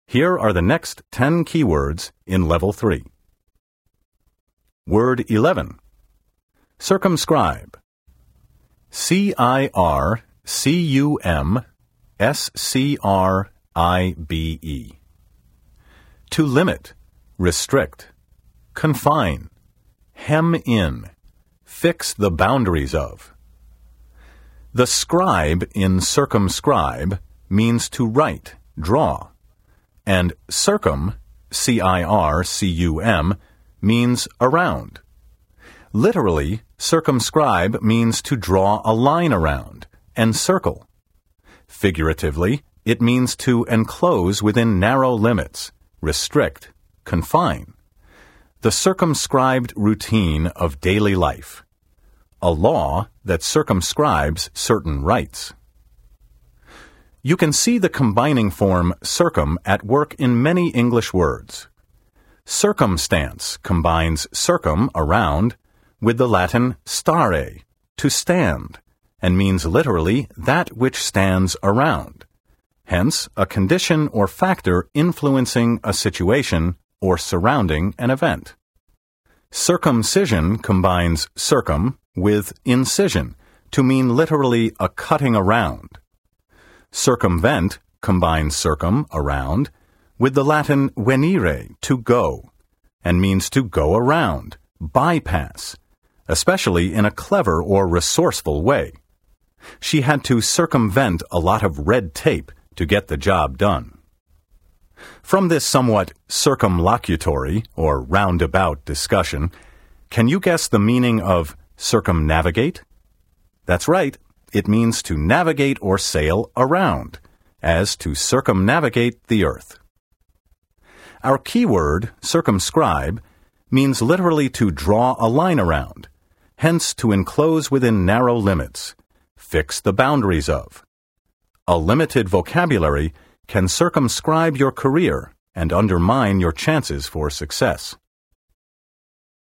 Here are the next 10 keywords in Level 3. Word 11. Circumscribe. C-I-R-C-U-M-S-C-R-I-B-E. To limit, restrict, confine, hem in, fix the boundaries of. The scribe in circumscribe means to write, draw, and circum, C-I-R-C-U-M, means around. Literally, circumscribe means to draw a line around, encircle. Figuratively, it means to enclose within narrow limits, restrict, confine. The circumscribed routine of daily life. A law that circumscribes certain rights. You can see the combining form circum at work in many English words. Circumstance combines circum, around, with the Latin stare, to stand, and means literally that which stands around. Hence, a condition or factor influencing a situation or surrounding an event. Circumcision combines circum with incision, to mean literally a cutting around. Circumvent combines circum, around, with the Latin venire, to go, and means to go around, bypass, especially in a clever or resourceful way. She had to circumvent a lot of red tape to get the job done. From this somewhat circumlocutory or roundabout discussion, can you guess the meaning of circumnavigate? That's right, it means to navigate or sail around, as to circumnavigate the earth. Our keyword, circumscribe, means literally to draw a line around, hence to enclose within narrow limits, fix the boundaries of. A limited vocabulary can circumscribe your career and undermine your chances for success.